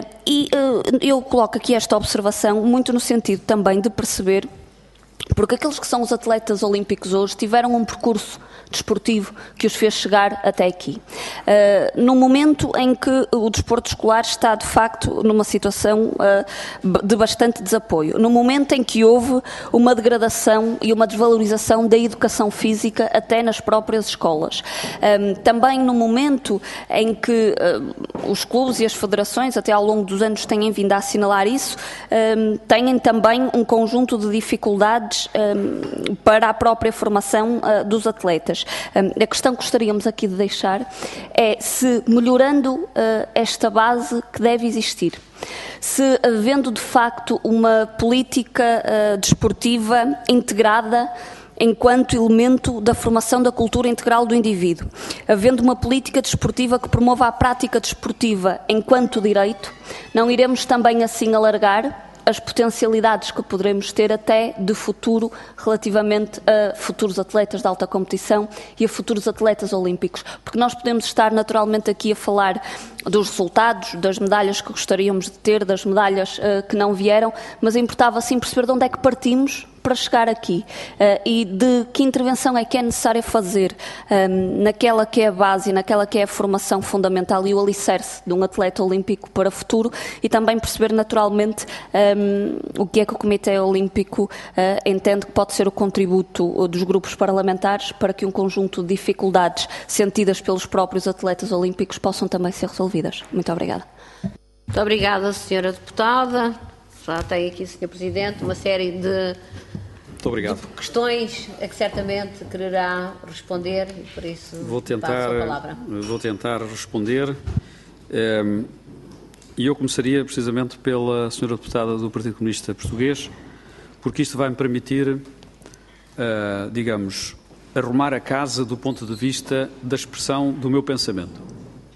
Eu coloco aqui esta observação muito no sentido também de perceber, porque aqueles que são os atletas olímpicos hoje tiveram um percurso desportivo que os fez chegar até aqui. No momento em que o desporto escolar está, de facto, numa situação de bastante desapoio. No momento em que houve uma degradação e uma desvalorização da educação física até nas próprias escolas. Também no momento em que os clubes e as federações, até ao longo dos anos, têm vindo a assinalar isso, têm também um conjunto de dificuldades para a própria formação dos atletas. A questão que gostaríamos aqui de deixar é se, melhorando esta base que deve existir, se havendo de facto uma política desportiva integrada enquanto elemento da formação da cultura integral do indivíduo, havendo uma política desportiva que promova a prática desportiva enquanto direito, não iremos também assim alargar as potencialidades que poderemos ter até de futuro relativamente a futuros atletas de alta competição e a futuros atletas olímpicos. Porque nós podemos estar naturalmente aqui a falar dos resultados, das medalhas que gostaríamos de ter, das medalhas que não vieram, mas importava sim perceber de onde é que partimos para chegar aqui e de que intervenção é que é necessário fazer naquela que é a base, naquela que é a formação fundamental e o alicerce de um atleta olímpico para o futuro, e também perceber naturalmente o que é que o Comitê Olímpico entende que pode ser o contributo dos grupos parlamentares para que um conjunto de dificuldades sentidas pelos próprios atletas olímpicos possam também ser resolvidas. Muito obrigada. Muito obrigada, Sra. Deputada. Já tem aqui, Sr. Presidente, uma série de questões a que certamente quererá responder, e por isso passo a palavra. Vou tentar responder. E eu começaria precisamente pela Sra. Deputada do Partido Comunista Português, porque isto vai me permitir, digamos, arrumar a casa do ponto de vista da expressão do meu pensamento.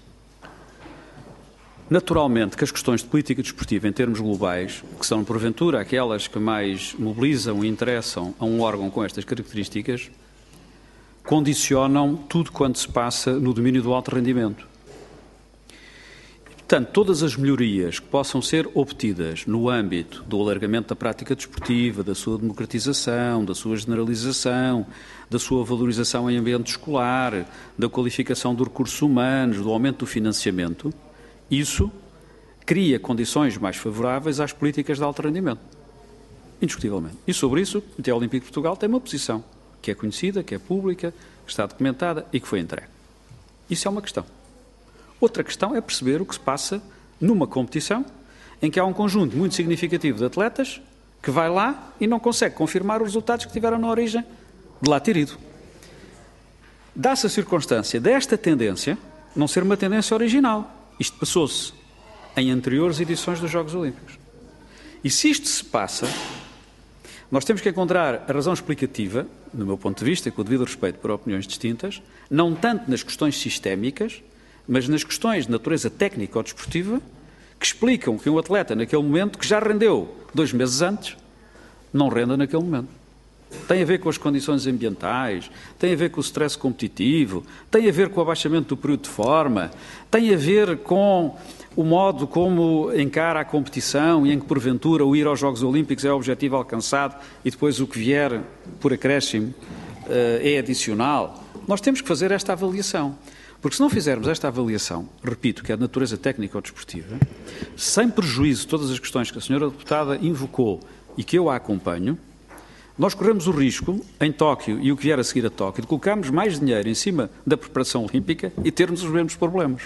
Naturalmente que as questões de política desportiva em termos globais, que são porventura aquelas que mais mobilizam e interessam a um órgão com estas características, condicionam tudo quanto se passa no domínio do alto rendimento. Portanto, todas as melhorias que possam ser obtidas no âmbito do alargamento da prática desportiva, da sua democratização, da sua generalização, da sua valorização em ambiente escolar, da qualificação dos recursos humanos, do aumento do financiamento, isso cria condições mais favoráveis às políticas de alto rendimento, indiscutivelmente. E sobre isso, o Comitê Olímpico de Portugal tem uma posição que é conhecida, que é pública, que está documentada e que foi entregue. Isso é uma questão. Outra questão é perceber o que se passa numa competição em que há um conjunto muito significativo de atletas que vai lá e não consegue confirmar os resultados que tiveram na origem de lá ter ido. Dá-se a circunstância desta tendência não ser uma tendência original. Isto passou-se em anteriores edições dos Jogos Olímpicos. E se isto se passa, nós temos que encontrar a razão explicativa, do meu ponto de vista, e com o devido respeito por opiniões distintas, não tanto nas questões sistémicas, mas nas questões de natureza técnica ou desportiva, que explicam que um atleta, naquele momento, que já rendeu 2 meses antes, não renda naquele momento. Tem a ver com as condições ambientais, tem a ver com o stress competitivo, tem a ver com o abaixamento do período de forma, tem a ver com o modo como encara a competição e em que, porventura, o ir aos Jogos Olímpicos é o objetivo alcançado e depois o que vier por acréscimo é adicional. Nós temos que fazer esta avaliação. Porque se não fizermos esta avaliação, repito, que é de natureza técnica ou desportiva, sem prejuízo de todas as questões que a senhora deputada invocou e que eu a acompanho, nós corremos o risco, em Tóquio e o que vier a seguir a Tóquio, de colocarmos mais dinheiro em cima da preparação olímpica e termos os mesmos problemas.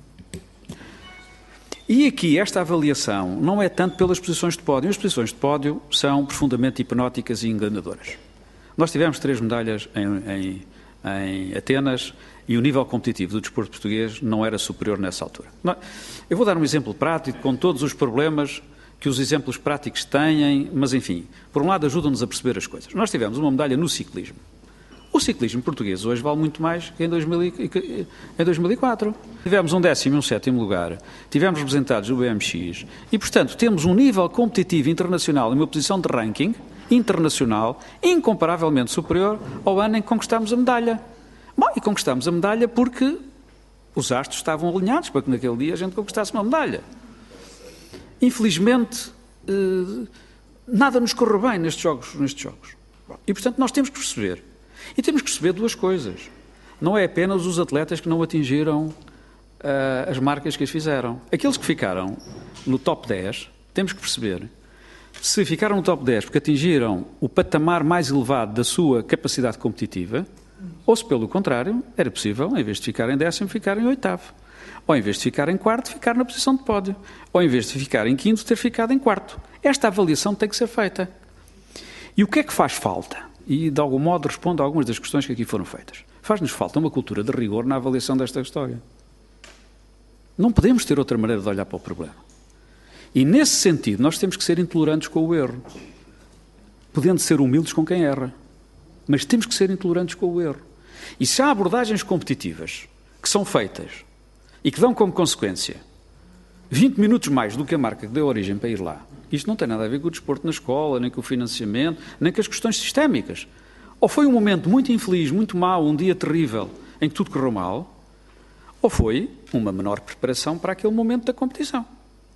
E aqui esta avaliação não é tanto pelas posições de pódio. As posições de pódio são profundamente hipnóticas e enganadoras. Nós tivemos 3 medalhas em Atenas e o nível competitivo do desporto português não era superior nessa altura. Eu vou dar um exemplo prático com todos os problemas que os exemplos práticos têm, mas enfim, por um lado ajudam-nos a perceber as coisas. Nós tivemos uma medalha no ciclismo. O ciclismo português hoje vale muito mais que em 2004. Tivemos um 10º e um 7º lugar, tivemos representados do BMX e, portanto, temos um nível competitivo internacional e uma posição de ranking internacional incomparavelmente superior ao ano em que conquistámos a medalha. Bom, e conquistámos a medalha porque os astros estavam alinhados para que naquele dia a gente conquistasse uma medalha. Infelizmente, nada nos correu bem nestes jogos. E, portanto, nós temos que perceber. E temos que perceber 2 coisas. Não é apenas os atletas que não atingiram as marcas que as fizeram. Aqueles que ficaram no top 10, temos que perceber se ficaram no top 10 porque atingiram o patamar mais elevado da sua capacidade competitiva, ou se, pelo contrário, era possível, em vez de ficar em 10º, ficar em 8º. Ou, em vez de ficar em 4º, ficar na posição de pódio. Ou, em vez de ficar em 5º, ter ficado em 4º. Esta avaliação tem que ser feita. E o que é que faz falta? E, de algum modo, respondo a algumas das questões que aqui foram feitas. Faz-nos falta uma cultura de rigor na avaliação desta história. Não podemos ter outra maneira de olhar para o problema. E, nesse sentido, nós temos que ser intolerantes com o erro. Podendo ser humildes com quem erra. Mas temos que ser intolerantes com o erro. E se há abordagens competitivas que são feitas e que dão como consequência 20 minutos mais do que a marca que deu origem para ir lá, isto não tem nada a ver com o desporto na escola, nem com o financiamento, nem com as questões sistémicas. Ou foi um momento muito infeliz, muito mau, um dia terrível, em que tudo correu mal, ou foi uma menor preparação para aquele momento da competição.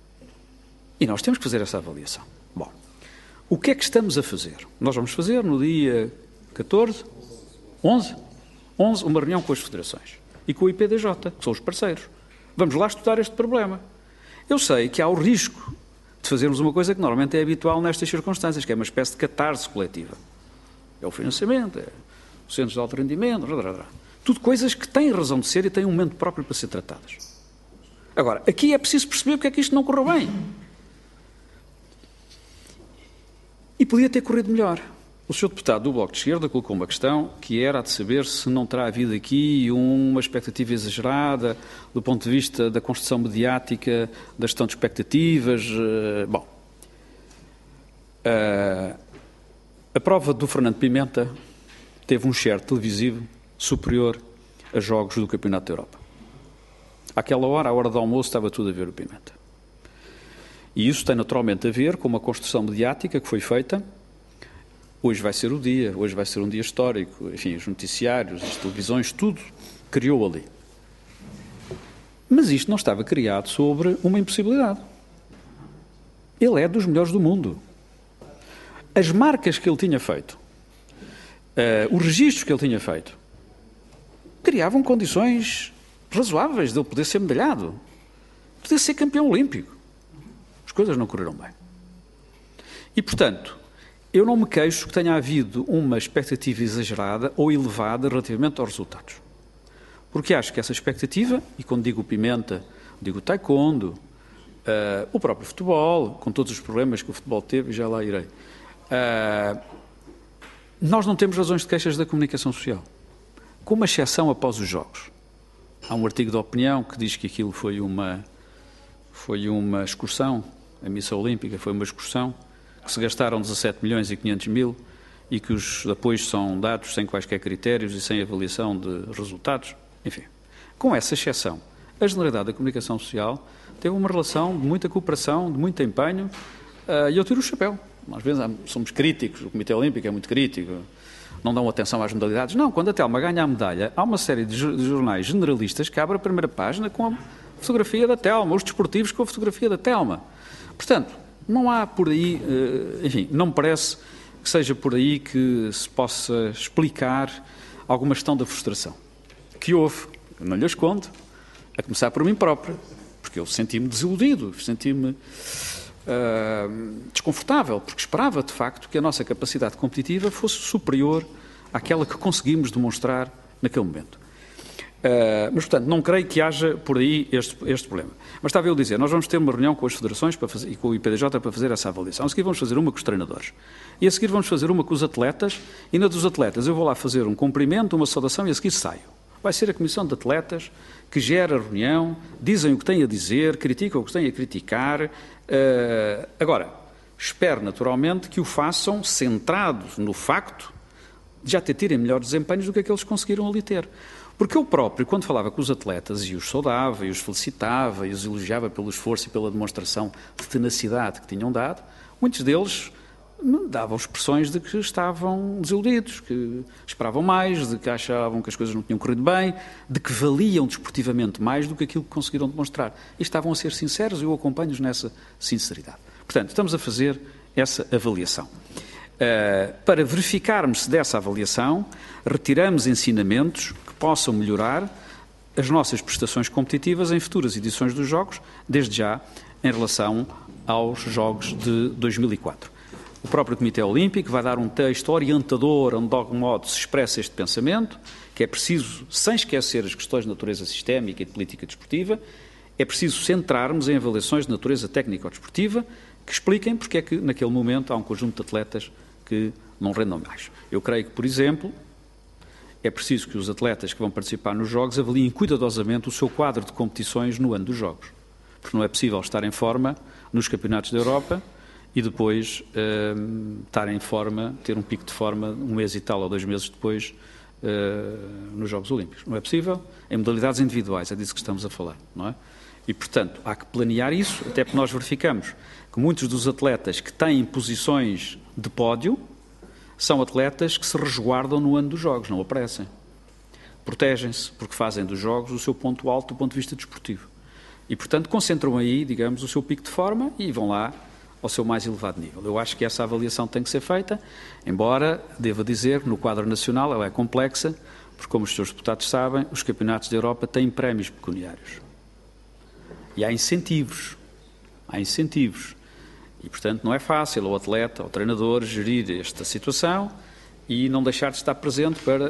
E nós temos que fazer essa avaliação. Bom, o que é que estamos a fazer? Nós vamos fazer no dia 14, 11, uma reunião com as federações e com o IPDJ, que são os parceiros. Vamos lá estudar este problema. Eu sei que há o risco de fazermos uma coisa que normalmente é habitual nestas circunstâncias, que é uma espécie de catarse coletiva. É o financiamento, é os centros de alto rendimento, tudo coisas que têm razão de ser e têm um momento próprio para ser tratadas. Agora, aqui é preciso perceber porque é que isto não correu bem. E podia ter corrido melhor. O Sr. Deputado do Bloco de Esquerda colocou uma questão que era a de saber se não terá havido aqui uma expectativa exagerada do ponto de vista da construção mediática, da gestão de expectativas. Bom, a prova do Fernando Pimenta teve um share televisivo superior a jogos do Campeonato da Europa. Àquela hora, à hora do almoço, estava tudo a ver o Pimenta. E isso tem naturalmente a ver com uma construção mediática que foi feita. Hoje vai ser o dia, hoje vai ser um dia histórico, enfim, os noticiários, as televisões, tudo criou ali. Mas isto não estava criado sobre uma impossibilidade. Ele é dos melhores do mundo. As marcas que ele tinha feito, os registros que ele tinha feito, criavam condições razoáveis de ele poder ser medalhado, poder ser campeão olímpico. As coisas não correram bem. E, portanto, eu não me queixo que tenha havido uma expectativa exagerada ou elevada relativamente aos resultados. Porque acho que essa expectativa, e quando digo Pimenta, digo taekwondo, o próprio futebol, com todos os problemas que o futebol teve, e já lá irei. Nós não temos razões de queixas da comunicação social, com uma exceção após os jogos. Há um artigo de opinião que diz que aquilo foi uma excursão, a missa olímpica foi uma excursão, que se gastaram 17 milhões e 500 mil e que os apoios são dados sem quaisquer critérios e sem avaliação de resultados. Enfim, com essa exceção, a generalidade da comunicação social teve uma relação de muita cooperação, de muito empenho, e eu tiro o chapéu. Às vezes somos críticos, o Comitê Olímpico é muito crítico, não dão atenção às modalidades. Não, quando a Telma ganha a medalha, há uma série de jornais generalistas que abrem a primeira página com a fotografia da Telma, os desportivos com a fotografia da Telma. Portanto, não há por aí, enfim, não me parece que seja por aí que se possa explicar alguma questão da frustração que houve, eu não lhe escondo, a começar por mim próprio, porque eu senti-me desiludido, senti-me desconfortável, porque esperava, de facto, que a nossa capacidade competitiva fosse superior àquela que conseguimos demonstrar naquele momento. Mas, portanto, não creio que haja por aí este problema. Mas estava eu a dizer, nós vamos ter uma reunião com as federações e com o IPDJ para fazer essa avaliação. A seguir vamos fazer uma com os treinadores. E a seguir vamos fazer uma com os atletas. E na dos atletas eu vou lá fazer um cumprimento, uma saudação e a seguir saio. Vai ser a comissão de atletas que gera a reunião, dizem o que têm a dizer, criticam o que têm a criticar. Agora, espero naturalmente que o façam centrados no facto de já terem melhores desempenhos do que aqueles que conseguiram ali ter. Porque eu próprio, quando falava com os atletas e os saudava, e os felicitava, e os elogiava pelo esforço e pela demonstração de tenacidade que tinham dado, muitos deles davam expressões de que estavam desiludidos, que esperavam mais, de que achavam que as coisas não tinham corrido bem, de que valiam desportivamente mais do que aquilo que conseguiram demonstrar. E estavam a ser sinceros e eu acompanho-os nessa sinceridade. Portanto, estamos a fazer essa avaliação. Para verificarmos se dessa avaliação, retiramos ensinamentos que possam melhorar as nossas prestações competitivas em futuras edições dos Jogos, desde já em relação aos Jogos de 2004. O próprio Comitê Olímpico vai dar um texto orientador onde de algum modo se expressa este pensamento, que é preciso, sem esquecer as questões de natureza sistémica e de política desportiva, é preciso centrarmos em avaliações de natureza técnico-desportiva que expliquem porque é que naquele momento há um conjunto de atletas que não rendam mais. Eu creio que, por exemplo, é preciso que os atletas que vão participar nos Jogos avaliem cuidadosamente o seu quadro de competições no ano dos Jogos, porque não é possível estar em forma nos campeonatos da Europa e depois estar em forma, ter um pico de forma 1 mês e tal ou 2 meses depois nos Jogos Olímpicos. Não é possível em modalidades individuais, é disso que estamos a falar, não é? E, portanto, há que planear isso, até porque nós verificamos que muitos dos atletas que têm posições de pódio são atletas que se resguardam no ano dos Jogos, não aparecem. Protegem-se, porque fazem dos Jogos o seu ponto alto do ponto de vista desportivo. E, portanto, concentram aí, digamos, o seu pico de forma e vão lá ao seu mais elevado nível. Eu acho que essa avaliação tem que ser feita, embora, devo dizer, no quadro nacional ela é complexa, porque, como os senhores deputados sabem, os campeonatos da Europa têm prémios pecuniários. E há incentivos. E, portanto, não é fácil ao atleta, ao treinador, gerir esta situação e não deixar de estar presente para...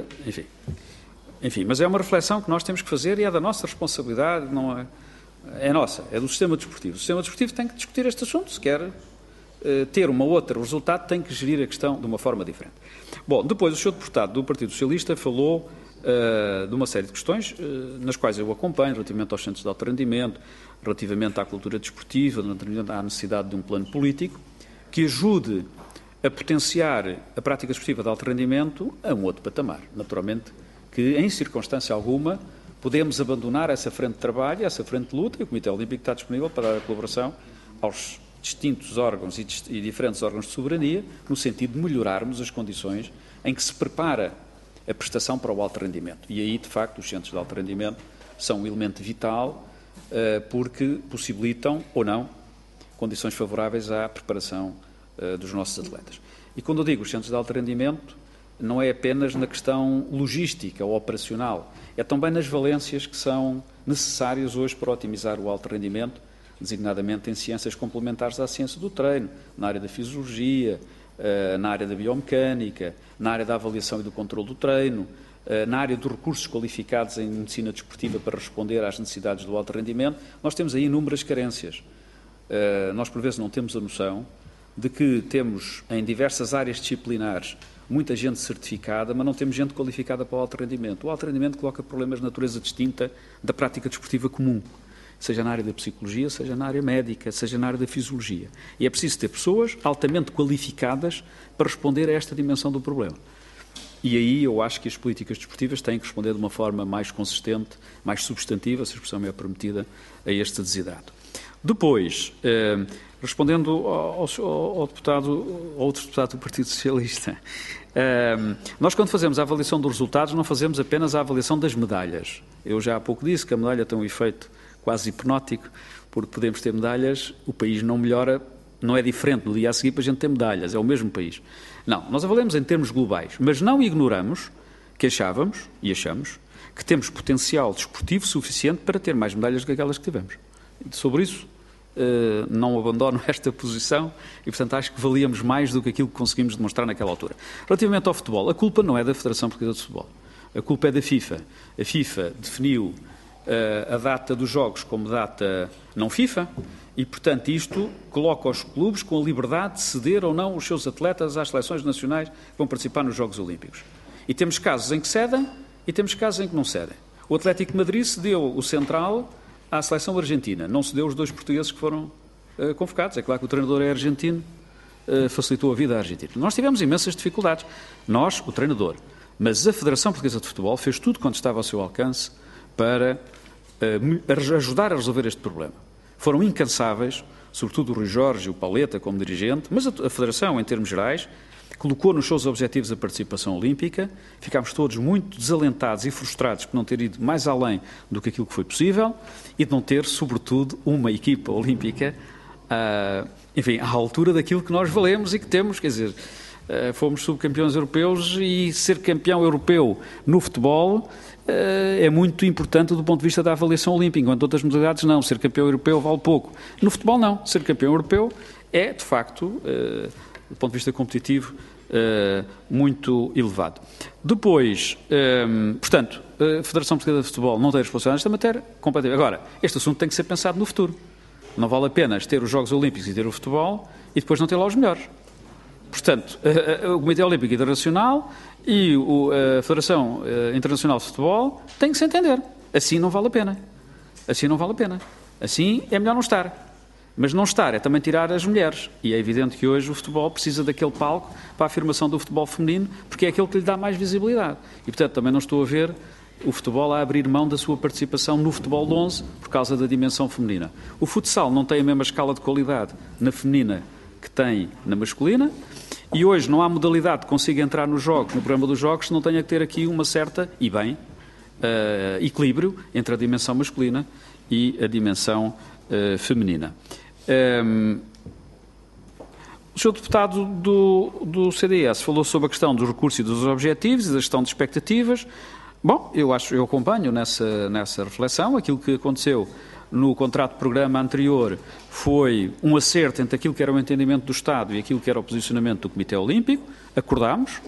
Enfim, mas é uma reflexão que nós temos que fazer e é da nossa responsabilidade, não é... É nossa, é do sistema desportivo. O sistema desportivo tem que discutir este assunto. Se quer ter um outro resultado, tem que gerir a questão de uma forma diferente. Bom, depois o senhor deputado do Partido Socialista falou de uma série de questões nas quais eu acompanho, relativamente aos centros de alto rendimento, relativamente à cultura desportiva, relativamente à necessidade de um plano político que ajude a potenciar a prática desportiva de alto rendimento a um outro patamar. Naturalmente que, em circunstância alguma, podemos abandonar essa frente de trabalho, essa frente de luta, e o Comitê Olímpico está disponível para dar a colaboração aos distintos órgãos e diferentes órgãos de soberania, no sentido de melhorarmos as condições em que se prepara a prestação para o alto rendimento. E aí, de facto, os centros de alto rendimento são um elemento vital, porque possibilitam, ou não, condições favoráveis à preparação dos nossos atletas. E quando eu digo os centros de alto rendimento, não é apenas na questão logística ou operacional, é também nas valências que são necessárias hoje para otimizar o alto rendimento, designadamente em ciências complementares à ciência do treino, na área da fisiologia, na área da biomecânica, na área da avaliação e do controle do treino, na área dos recursos qualificados em medicina desportiva para responder às necessidades do alto rendimento. Nós temos aí inúmeras carências. Nós, por vezes, não temos a noção de que temos, em diversas áreas disciplinares, muita gente certificada, mas não temos gente qualificada para o alto rendimento. O alto rendimento coloca problemas de natureza distinta da prática desportiva comum, seja na área da psicologia, seja na área médica, seja na área da fisiologia. E é preciso ter pessoas altamente qualificadas para responder a esta dimensão do problema. E aí eu acho que as políticas desportivas têm que responder de uma forma mais consistente, mais substantiva, se a expressão me é permitida, a este desidrato. Depois, respondendo ao outro deputado do Partido Socialista, nós, quando fazemos a avaliação dos resultados, não fazemos apenas a avaliação das medalhas. Eu já há pouco disse que a medalha tem um efeito quase hipnótico, porque podemos ter medalhas, o país não melhora não é diferente no dia a seguir para a gente ter medalhas, é o mesmo país. Não, nós avaliamos em termos globais, mas não ignoramos que achávamos, e achamos, que temos potencial desportivo suficiente para ter mais medalhas do que aquelas que tivemos. Sobre isso, não abandono esta posição e, portanto, acho que valíamos mais do que aquilo que conseguimos demonstrar naquela altura. Relativamente ao futebol, a culpa não é da Federação Portuguesa de Futebol. A culpa é da FIFA. A FIFA definiu a data dos jogos como data não FIFA e, portanto, isto coloca os clubes com a liberdade de ceder ou não os seus atletas às seleções nacionais que vão participar nos Jogos Olímpicos. E temos casos em que cedem e temos casos em que não cedem. O Atlético de Madrid cedeu o central à seleção argentina, não cedeu os 2 portugueses que foram convocados. É claro que o treinador é argentino, facilitou a vida à Argentina. Nós tivemos imensas dificuldades, nós, o treinador, mas a Federação Portuguesa de Futebol fez tudo quanto estava ao seu alcance para ajudar a resolver este problema. Foram incansáveis, sobretudo o Rui Jorge e o Paleta como dirigente, mas a Federação, em termos gerais, colocou nos seus objetivos a participação olímpica. Ficámos todos muito desalentados e frustrados por não ter ido mais além do que aquilo que foi possível e de não ter, sobretudo, uma equipa olímpica, enfim, à altura daquilo que nós valemos e que temos, quer dizer, fomos subcampeões europeus e ser campeão europeu no futebol é muito importante do ponto de vista da avaliação olímpica, enquanto outras modalidades não. Ser campeão europeu vale pouco. No futebol não. Ser campeão europeu é, de facto, do ponto de vista competitivo, muito elevado. Depois, portanto, a Federação Portuguesa de Futebol não tem responsabilidade nesta matéria, completamente. Agora, este assunto tem que ser pensado no futuro. Não vale a pena ter os Jogos Olímpicos e ter o futebol e depois não ter lá os melhores. Portanto, o Comitê Olímpico Internacional e a Federação Internacional de Futebol têm que se entender. Assim não vale a pena. Assim não vale a pena. Assim é melhor não estar. Mas não estar é também tirar as mulheres. E é evidente que hoje o futebol precisa daquele palco para a afirmação do futebol feminino, porque é aquele que lhe dá mais visibilidade. E, portanto, também não estou a ver o futebol a abrir mão da sua participação no futebol de 11 por causa da dimensão feminina. O futsal não tem a mesma escala de qualidade na feminina que tem na masculina, e hoje não há modalidade que consiga entrar nos jogos, no programa dos jogos, se não tenha que ter aqui uma certa, e bem, equilíbrio entre a dimensão masculina e a dimensão feminina. O Sr. Deputado do CDS falou sobre a questão dos recursos e dos objetivos e da gestão de expectativas. Bom, eu acompanho nessa reflexão. Aquilo que aconteceu no contrato de programa anterior foi um acerto entre aquilo que era o entendimento do Estado e aquilo que era o posicionamento do Comitê Olímpico. Acordámos.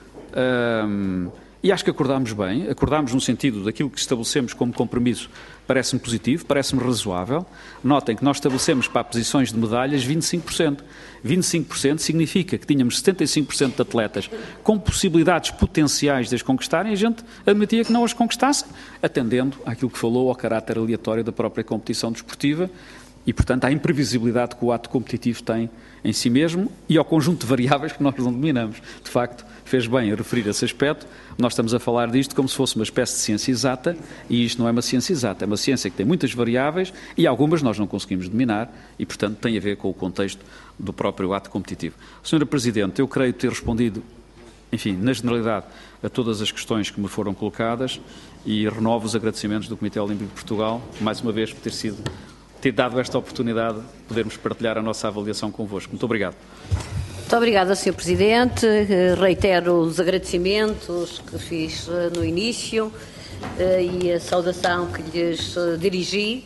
E acho que acordámos bem, acordámos no sentido daquilo que estabelecemos como compromisso, parece-me positivo, parece-me razoável. Notem que nós estabelecemos para posições de medalhas 25%. 25% significa que tínhamos 75% de atletas com possibilidades potenciais de as conquistarem e a gente admitia que não as conquistassem, atendendo àquilo que falou ao caráter aleatório da própria competição desportiva e, portanto, à imprevisibilidade que o ato competitivo tem em si mesmo e ao conjunto de variáveis que nós não dominamos. De facto, fez bem a referir esse aspecto. Nós estamos a falar disto como se fosse uma espécie de ciência exata e isto não é uma ciência exata, é uma ciência que tem muitas variáveis e algumas nós não conseguimos dominar e, portanto, tem a ver com o contexto do próprio ato competitivo. Sra. Presidente, eu creio ter respondido, enfim, na generalidade, a todas as questões que me foram colocadas e renovo os agradecimentos do Comitê Olímpico de Portugal, mais uma vez, por ter dado esta oportunidade de podermos partilhar a nossa avaliação convosco. Muito obrigado. Muito obrigada, Sr. Presidente. Reitero os agradecimentos que fiz no início e a saudação que lhes dirigi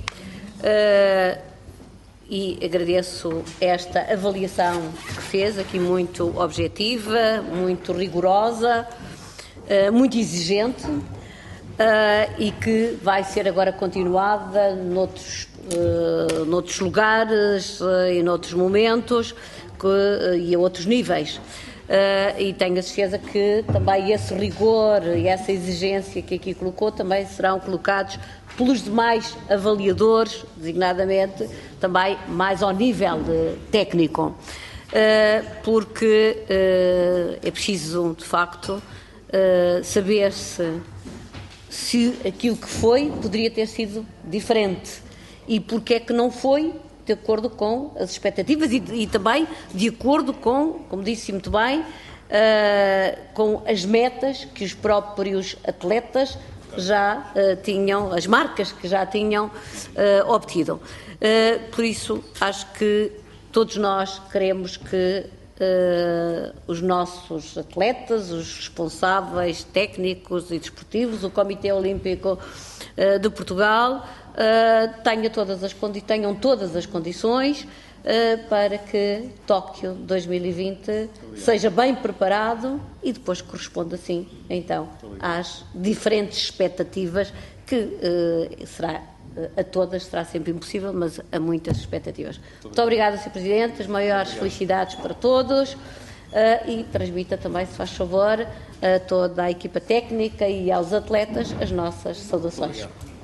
e agradeço esta avaliação que fez, aqui muito objetiva, muito rigorosa, muito exigente e que vai ser agora continuada noutros lugares e noutros momentos e a outros níveis. E tenho a certeza que também esse rigor e essa exigência que aqui colocou também serão colocados pelos demais avaliadores, designadamente também mais ao nível técnico, porque é preciso, de facto, saber se aquilo que foi poderia ter sido diferente e porque é que não foi de acordo com as expectativas e também de acordo com, como disse muito bem, com as metas que os próprios atletas já tinham, as marcas que já tinham obtido. Por isso, acho que todos nós queremos que os nossos atletas, os responsáveis técnicos e desportivos, o Comitê Olímpico de Portugal, tenham todas as condições para que Tóquio 2020 seja bem preparado e depois corresponda, assim, então, às diferentes expectativas que a todas será sempre impossível, mas a muitas expectativas. Muito obrigada, Sr. Presidente, as maiores felicidades para todos e transmita também, se faz favor, a toda a equipa técnica e aos atletas as nossas saudações.